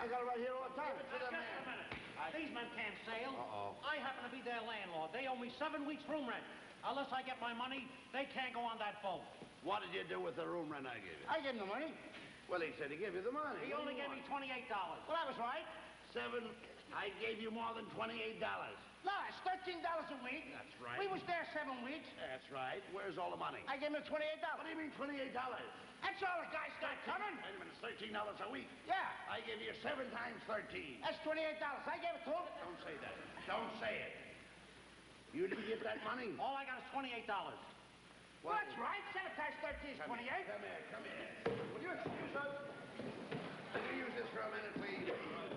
I got it right here all the time. Just a minute. These men can't sail. Uh-oh. I happen to be their landlord. They owe me 7 weeks' room rent. Unless I get my money, they can't go on that boat. What did you do with the room rent I gave you? I gave him the money. Well, he said he gave you the money. He only gave me $28. Well, I was right. 7. I gave you more than $28. No, it's $13 a week. That's right. We was there 7 weeks. That's right. Where's all the money? I gave him $28. What do you mean $28? That's all the guys got coming. Wait a minute, it's $13 a week. Yeah, I give you 7 times 13. that's $28. I gave it to him. Don't say that. Don't say it. You didn't get that money? All I got is $28. Well, that's right. 7 times 13 is 28. Come here. Will you excuse us? Will you use this for a minute, please?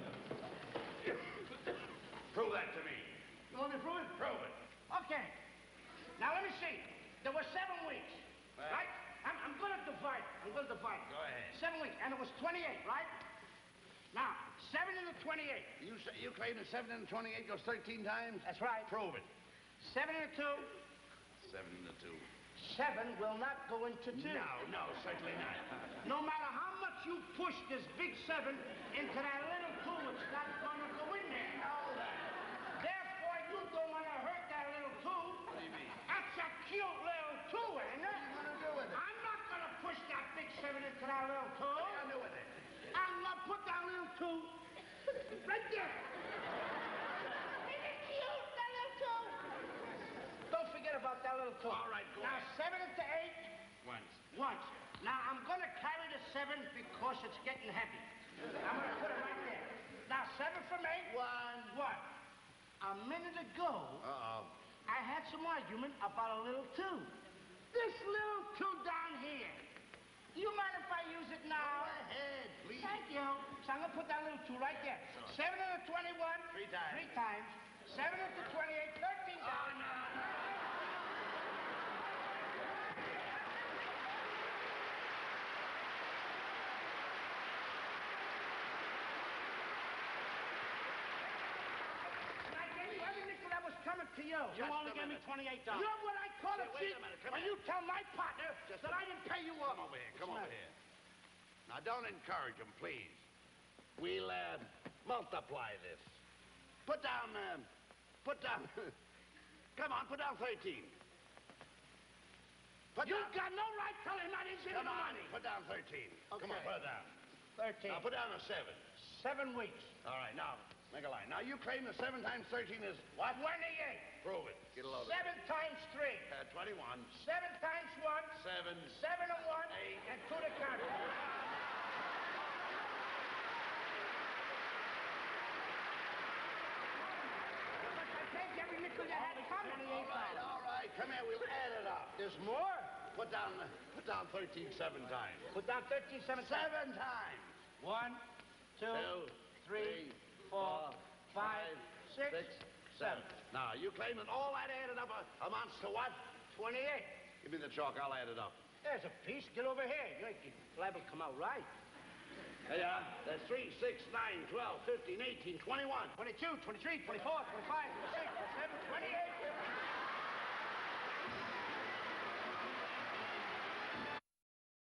Prove that to me. You want me to prove it? Prove it. Okay. Now, let me see. There were 7 weeks, right? I'm going to divide. Go ahead. 7 weeks, and it was 28, right? Now, 7 into 28. You claim that 7 into 28 goes 13 times? That's right. Prove it. 7 into 2. 7 into 2. 7 will not go into 2. No, certainly not. No matter how much you push this big 7 into that little 2, it's not going to go in there. Therefore, you don't want to hurt that little 2. What do you mean? That's a cute little 2, ain't it? What are you going to do with it? I'm not going to push that big 7 into that little 2. What are you going to do with it? I'm going to put that little 2 right there. Isn't it cute, that little 2? Don't forget about that little 2. All right, go Now, ahead. 7 into 8. Once. Now, I'm going to carry the 7 because it's getting heavy. I'm going to put it right there. Now, 7 from 8. 1. A minute ago, I had some argument about a little 2. This little 2 down here. Do you mind if I use it now? Go ahead, please. Thank you. So I'm going to put that little 2 right there. 7 into 21. 3 times. 3 times. 7 into 28. 13 times. Coming to you. You only gave me $28. You're what I call a Wait cheat a minute, come when here. you tell my partner that I didn't pay you off. Come over here. Come over here. Now, don't encourage him, please. We'll multiply this. Put down. Come on, put down 13. You've got no right telling him I didn't give you the money. Put down 13. Come on, Okay. put it down. 13. Now, put down a 7. 7 weeks. All right, now, make a line. Now, you claim the 7 times 13 is what? 28. Prove it. Get a load of 7 times 3. 21. 7 times 1. 7. 7 and 1. 8. And 2 to count. I paid you every nickel you had coming. All right. Come here, we'll add it up. There's more. Put down 13 7 times. Put down 13, 7 times. 7 times. 1, 2, 3, 4, 5, 6, 7. Now, you claim that all that added up amounts to what? 28. Give me the chalk, I'll add it up. There's a piece. Get over here. You're liable to come out right. There you are. That's 3, 6, 9, 12, 15, 18, 21. 22, 23, 24, 25, 26, 27, 28.